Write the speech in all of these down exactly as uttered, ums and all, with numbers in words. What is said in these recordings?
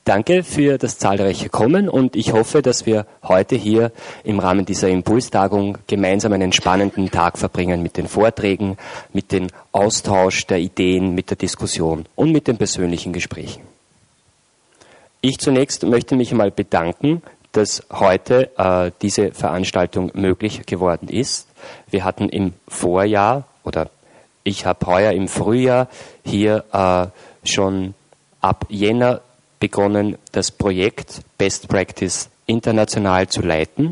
Danke für das zahlreiche Kommen und ich hoffe, dass wir heute hier im Rahmen dieser Impulstagung gemeinsam einen spannenden Tag verbringen mit den Vorträgen, mit dem Austausch der Ideen, mit der Diskussion und mit den persönlichen Gesprächen. Ich zunächst möchte mich einmal bedanken, dass heute äh, diese Veranstaltung möglich geworden ist. Wir hatten im Vorjahr oder ich habe heuer im Frühjahr hier äh, schon ab Jänner begonnen, das Projekt Best Practice international zu leiten.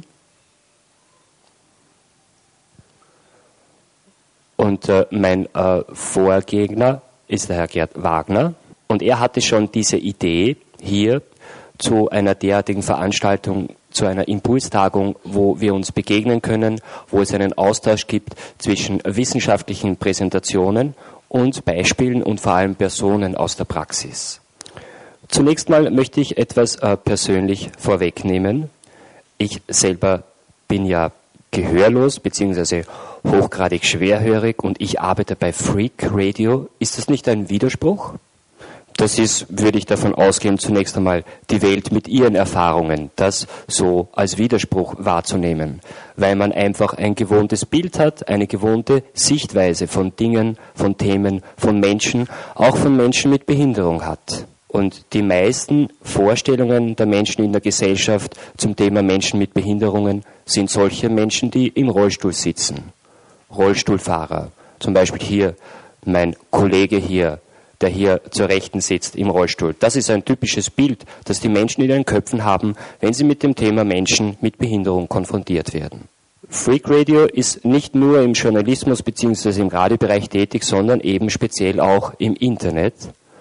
Und äh, mein äh, Vorgänger ist der Herr Gerd Wagner. Und er hatte schon diese Idee, hier zu einer derartigen Veranstaltung, zu einer Impulstagung, wo wir uns begegnen können, wo es einen Austausch gibt zwischen wissenschaftlichen Präsentationen und Beispielen und vor allem Personen aus der Praxis. Zunächst mal möchte ich etwas äh, persönlich vorwegnehmen. Ich selber bin ja gehörlos bzw. hochgradig schwerhörig und ich arbeite bei Freak Radio. Ist das nicht ein Widerspruch? Das ist, würde ich davon ausgehen, zunächst einmal die Welt mit ihren Erfahrungen, das so als Widerspruch wahrzunehmen, weil man einfach ein gewohntes Bild hat, eine gewohnte Sichtweise von Dingen, von Themen, von Menschen, auch von Menschen mit Behinderung hat. Und die meisten Vorstellungen der Menschen in der Gesellschaft zum Thema Menschen mit Behinderungen sind solche Menschen, die im Rollstuhl sitzen. Rollstuhlfahrer. Zum Beispiel hier mein Kollege hier, der hier zur Rechten sitzt im Rollstuhl. Das ist ein typisches Bild, das die Menschen in ihren Köpfen haben, wenn sie mit dem Thema Menschen mit Behinderung konfrontiert werden. Freak Radio ist nicht nur im Journalismus bzw. im Radiobereich tätig, sondern eben speziell auch im Internet.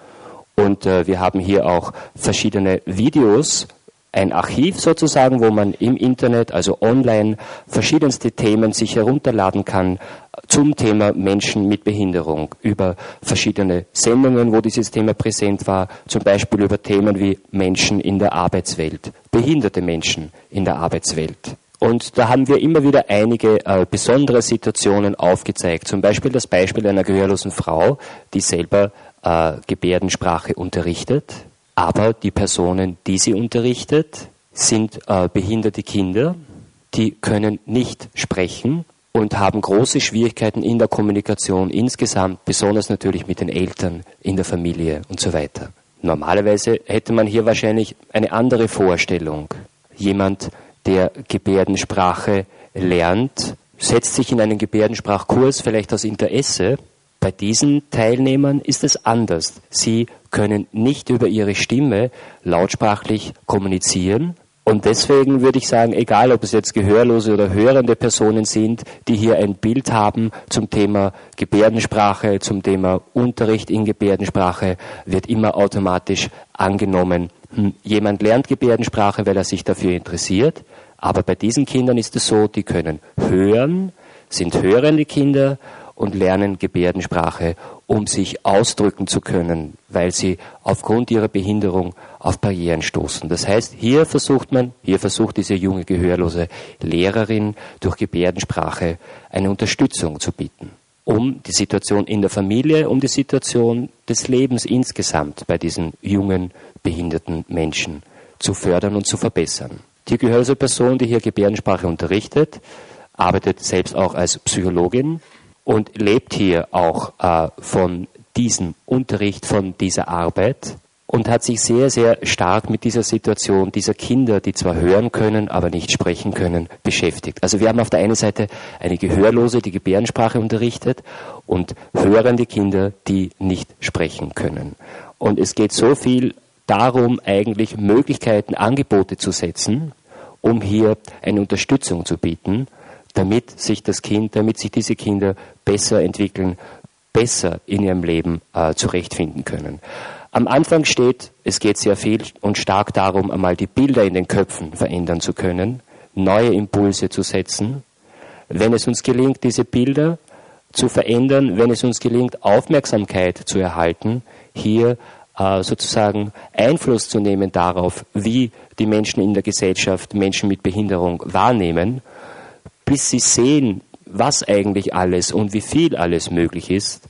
Und äh, wir haben hier auch verschiedene Videos, ein Archiv sozusagen, wo man im Internet, also online, verschiedenste Themen sich herunterladen kann zum Thema Menschen mit Behinderung, über verschiedene Sendungen, wo dieses Thema präsent war, zum Beispiel über Themen wie Menschen in der Arbeitswelt, behinderte Menschen in der Arbeitswelt. Und da haben wir immer wieder einige äh, besondere Situationen aufgezeigt, zum Beispiel das Beispiel einer gehörlosen Frau, die selber äh, Gebärdensprache unterrichtet, aber die Personen, die sie unterrichtet, sind äh, behinderte Kinder, die können nicht sprechen und haben große Schwierigkeiten in der Kommunikation insgesamt, besonders natürlich mit den Eltern, in der Familie und so weiter. Normalerweise hätte man hier wahrscheinlich eine andere Vorstellung. Jemand, der Gebärdensprache lernt, setzt sich in einen Gebärdensprachkurs vielleicht aus Interesse. Bei diesen Teilnehmern ist es anders. Sie können nicht über ihre Stimme lautsprachlich kommunizieren. Und deswegen würde ich sagen, egal ob es jetzt gehörlose oder hörende Personen sind, die hier ein Bild haben zum Thema Gebärdensprache, zum Thema Unterricht in Gebärdensprache, wird immer automatisch angenommen, hm, jemand lernt Gebärdensprache, weil er sich dafür interessiert. Aber bei diesen Kindern ist es so, die können hören, sind hörende Kinder und lernen Gebärdensprache, um sich ausdrücken zu können, weil sie aufgrund ihrer Behinderung auf Barrieren stoßen. Das heißt, hier versucht man, hier versucht diese junge gehörlose Lehrerin durch Gebärdensprache eine Unterstützung zu bieten, um die Situation in der Familie, um die Situation des Lebens insgesamt bei diesen jungen, behinderten Menschen zu fördern und zu verbessern. Die gehörlose Person, die hier Gebärdensprache unterrichtet, arbeitet selbst auch als Psychologin und lebt hier auch äh, von diesem Unterricht, von dieser Arbeit und hat sich sehr, sehr stark mit dieser Situation dieser Kinder, die zwar hören können, aber nicht sprechen können, beschäftigt. Also wir haben auf der einen Seite eine Gehörlose, die Gebärdensprache unterrichtet und hörende Kinder, die nicht sprechen können. Und es geht so viel darum, eigentlich Möglichkeiten, Angebote zu setzen, um hier eine Unterstützung zu bieten, damit sich das Kind, damit sich diese Kinder besser entwickeln, besser in ihrem Leben äh, zurechtfinden können. Am Anfang steht, es geht sehr viel und stark darum, einmal die Bilder in den Köpfen verändern zu können, neue Impulse zu setzen. Wenn es uns gelingt, diese Bilder zu verändern, wenn es uns gelingt, Aufmerksamkeit zu erhalten, hier äh, sozusagen Einfluss zu nehmen darauf, wie die Menschen in der Gesellschaft Menschen mit Behinderung wahrnehmen, bis sie sehen, was eigentlich alles und wie viel alles möglich ist,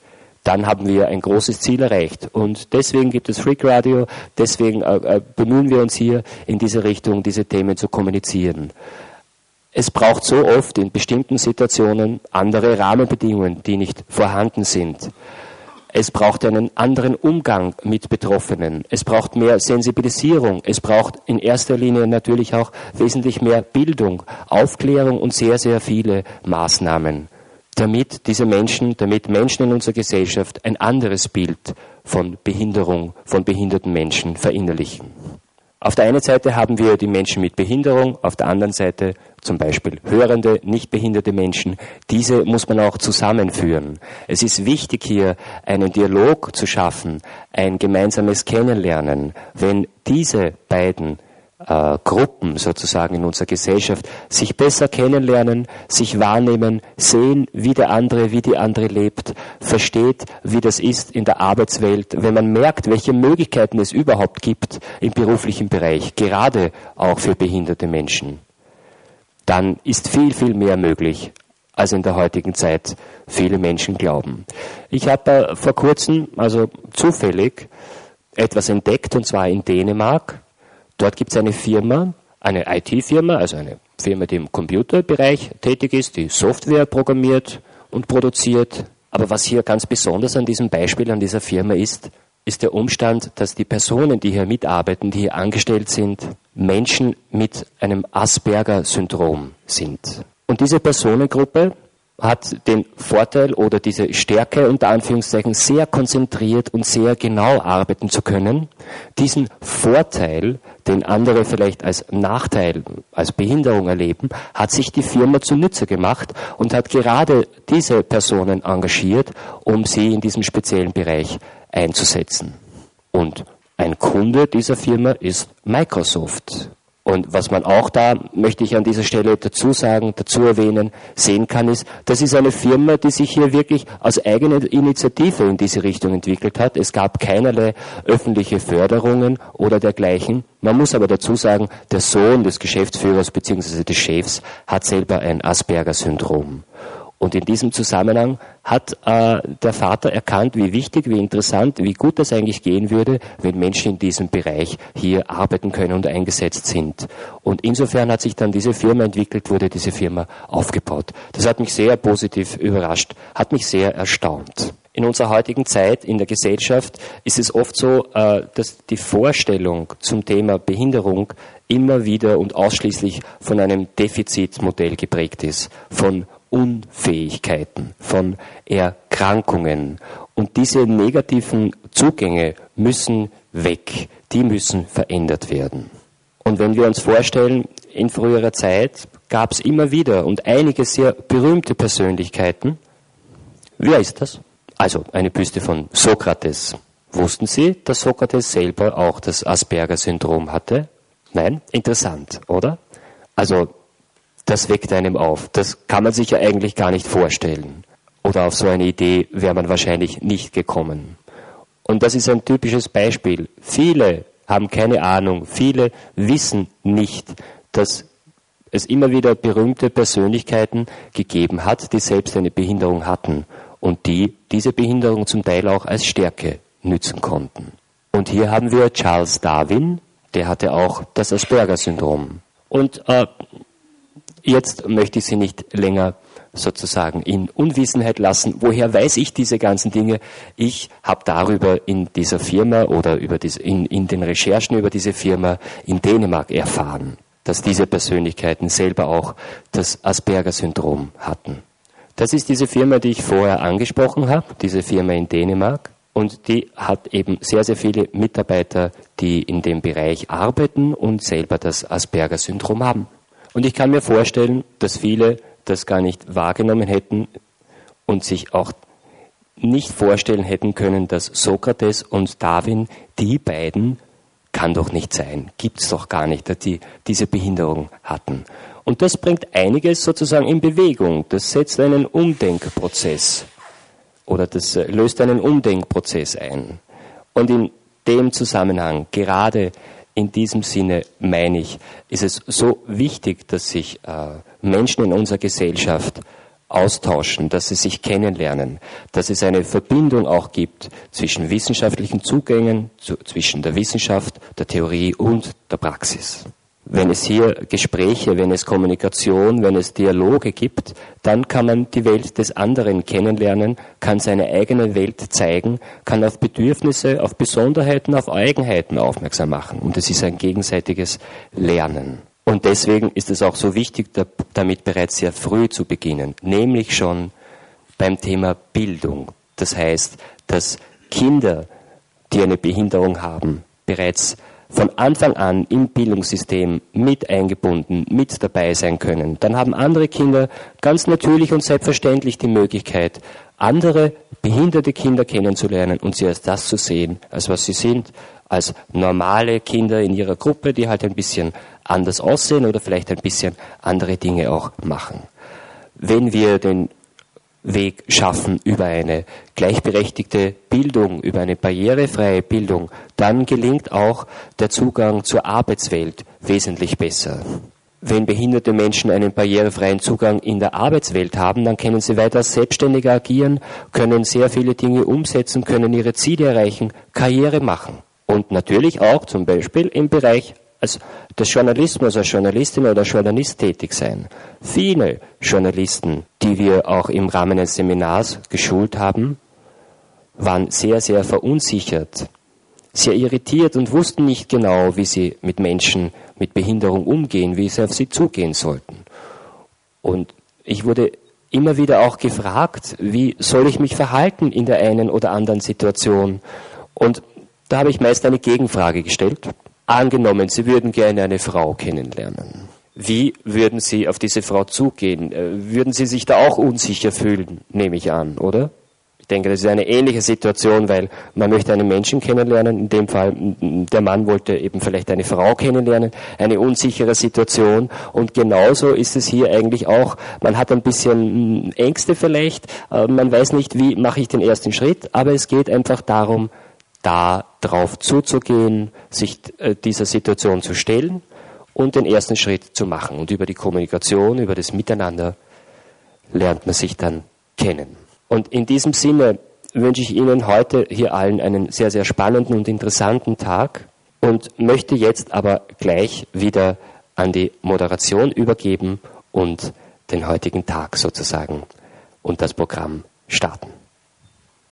dann haben wir ein großes Ziel erreicht. Und deswegen gibt es Freak Radio, deswegen äh, bemühen wir uns hier in diese Richtung, diese Themen zu kommunizieren. Es braucht so oft in bestimmten Situationen andere Rahmenbedingungen, die nicht vorhanden sind. Es braucht einen anderen Umgang mit Betroffenen. Es braucht mehr Sensibilisierung. Es braucht in erster Linie natürlich auch wesentlich mehr Bildung, Aufklärung und sehr, sehr viele Maßnahmen, damit diese Menschen, damit Menschen in unserer Gesellschaft ein anderes Bild von Behinderung, von behinderten Menschen verinnerlichen. Auf der einen Seite haben wir die Menschen mit Behinderung, auf der anderen Seite zum Beispiel hörende, nicht behinderte Menschen. Diese muss man auch zusammenführen. Es ist wichtig, hier einen Dialog zu schaffen, ein gemeinsames Kennenlernen. Wenn diese beiden äh, Gruppen sozusagen in unserer Gesellschaft sich besser kennenlernen, sich wahrnehmen, sehen, wie der andere, wie die andere lebt, versteht, wie das ist in der Arbeitswelt, wenn man merkt, welche Möglichkeiten es überhaupt gibt im beruflichen Bereich, gerade auch für behinderte Menschen, dann ist viel, viel mehr möglich, als in der heutigen Zeit viele Menschen glauben. Ich habe äh, vor kurzem, also zufällig, etwas entdeckt, und zwar in Dänemark. Dort gibt es eine Firma, eine I T-Firma, also eine Firma, die im Computerbereich tätig ist, die Software programmiert und produziert. Aber was hier ganz besonders an diesem Beispiel, an dieser Firma ist, ist der Umstand, dass die Personen, die hier mitarbeiten, die hier angestellt sind, Menschen mit einem Asperger-Syndrom sind. Und diese Personengruppe hat den Vorteil oder diese Stärke, unter Anführungszeichen, sehr konzentriert und sehr genau arbeiten zu können. Diesen Vorteil, den andere vielleicht als Nachteil, als Behinderung erleben, hat sich die Firma zunutze gemacht und hat gerade diese Personen engagiert, um sie in diesem speziellen Bereich einzusetzen. Und ein Kunde dieser Firma ist Microsoft. Und was man auch da, möchte ich an dieser Stelle dazu sagen, dazu erwähnen, sehen kann, ist, das ist eine Firma, die sich hier wirklich aus eigener Initiative in diese Richtung entwickelt hat. Es gab keinerlei öffentliche Förderungen oder dergleichen. Man muss aber dazu sagen, der Sohn des Geschäftsführers bzw. des Chefs hat selber ein Asperger-Syndrom. Und in diesem Zusammenhang hat äh, der Vater erkannt, wie wichtig, wie interessant, wie gut das eigentlich gehen würde, wenn Menschen in diesem Bereich hier arbeiten können und eingesetzt sind. Und insofern hat sich dann diese Firma entwickelt, wurde diese Firma aufgebaut. Das hat mich sehr positiv überrascht, hat mich sehr erstaunt. In unserer heutigen Zeit, in der Gesellschaft, ist es oft so, äh, dass die Vorstellung zum Thema Behinderung immer wieder und ausschließlich von einem Defizitmodell geprägt ist, von Unfähigkeiten, von Erkrankungen. Und diese negativen Zugänge müssen weg, die müssen verändert werden. Und wenn wir uns vorstellen, in früherer Zeit gab es immer wieder und einige sehr berühmte Persönlichkeiten. Wer ist das? Also eine Büste von Sokrates. Wussten Sie, dass Sokrates selber auch das Asperger-Syndrom hatte? Nein? Interessant, oder? Also das weckt einem auf. Das kann man sich ja eigentlich gar nicht vorstellen. Oder auf so eine Idee wäre man wahrscheinlich nicht gekommen. Und das ist ein typisches Beispiel. Viele haben keine Ahnung, viele wissen nicht, dass es immer wieder berühmte Persönlichkeiten gegeben hat, die selbst eine Behinderung hatten und die diese Behinderung zum Teil auch als Stärke nützen konnten. Und hier haben wir Charles Darwin, der hatte auch das Asperger-Syndrom. Und äh, jetzt möchte ich Sie nicht länger sozusagen in Unwissenheit lassen. Woher weiß ich diese ganzen Dinge? Ich habe darüber in dieser Firma oder über diese, in, in den Recherchen über diese Firma in Dänemark erfahren, dass diese Persönlichkeiten selber auch das Asperger-Syndrom hatten. Das ist diese Firma, die ich vorher angesprochen habe, diese Firma in Dänemark. Und die hat eben sehr, sehr viele Mitarbeiter, die in dem Bereich arbeiten und selber das Asperger-Syndrom haben. Und ich kann mir vorstellen, dass viele das gar nicht wahrgenommen hätten und sich auch nicht vorstellen hätten können, dass Sokrates und Darwin, die beiden, kann doch nicht sein, gibt es doch gar nicht, dass die diese Behinderung hatten. Und das bringt einiges sozusagen in Bewegung. Das setzt einen Umdenkprozess oder das löst einen Umdenkprozess ein. Und in dem Zusammenhang, gerade in diesem Sinne, meine ich, ist es so wichtig, dass sich äh, Menschen in unserer Gesellschaft austauschen, dass sie sich kennenlernen, dass es eine Verbindung auch gibt zwischen wissenschaftlichen Zugängen, zu, zwischen der Wissenschaft, der Theorie und der Praxis. Wenn es hier Gespräche, wenn es Kommunikation, wenn es Dialoge gibt, dann kann man die Welt des anderen kennenlernen, kann seine eigene Welt zeigen, kann auf Bedürfnisse, auf Besonderheiten, auf Eigenheiten aufmerksam machen. Und es ist ein gegenseitiges Lernen. Und deswegen ist es auch so wichtig, damit bereits sehr früh zu beginnen, nämlich schon beim Thema Bildung. Das heißt, dass Kinder, die eine Behinderung haben, bereits von Anfang an im Bildungssystem mit eingebunden, mit dabei sein können. Dann haben andere Kinder ganz natürlich und selbstverständlich die Möglichkeit, andere behinderte Kinder kennenzulernen und sie als das zu sehen, als was sie sind, als normale Kinder in ihrer Gruppe, die halt ein bisschen anders aussehen oder vielleicht ein bisschen andere Dinge auch machen. Wenn wir den Weg schaffen über eine gleichberechtigte Bildung, über eine barrierefreie Bildung, dann gelingt auch der Zugang zur Arbeitswelt wesentlich besser. Wenn behinderte Menschen einen barrierefreien Zugang in der Arbeitswelt haben, dann können sie weiter selbstständig agieren, können sehr viele Dinge umsetzen, können ihre Ziele erreichen, Karriere machen. Und natürlich auch zum Beispiel im Bereich als des Journalismus, als Journalistin oder Journalist tätig sein. Viele Journalisten, die wir auch im Rahmen eines Seminars geschult haben, waren sehr, sehr verunsichert, sehr irritiert und wussten nicht genau, wie sie mit Menschen mit Behinderung umgehen, wie sie auf sie zugehen sollten. Und ich wurde immer wieder auch gefragt, wie soll ich mich verhalten in der einen oder anderen Situation? Und da habe ich meist eine Gegenfrage gestellt. Angenommen, Sie würden gerne eine Frau kennenlernen. Wie würden Sie auf diese Frau zugehen? Würden Sie sich da auch unsicher fühlen, nehme ich an, oder? Ich denke, das ist eine ähnliche Situation, weil man möchte einen Menschen kennenlernen. In dem Fall, der Mann wollte eben vielleicht eine Frau kennenlernen, eine unsichere Situation. Und genauso ist es hier eigentlich auch. Man hat ein bisschen Ängste vielleicht, man weiß nicht, wie mache ich den ersten Schritt, aber es geht einfach darum, da drauf zuzugehen, sich äh, dieser Situation zu stellen und den ersten Schritt zu machen. Und über die Kommunikation, über das Miteinander lernt man sich dann kennen. Und in diesem Sinne wünsche ich Ihnen heute hier allen einen sehr, sehr spannenden und interessanten Tag und möchte jetzt aber gleich wieder an die Moderation übergeben und den heutigen Tag sozusagen und das Programm starten.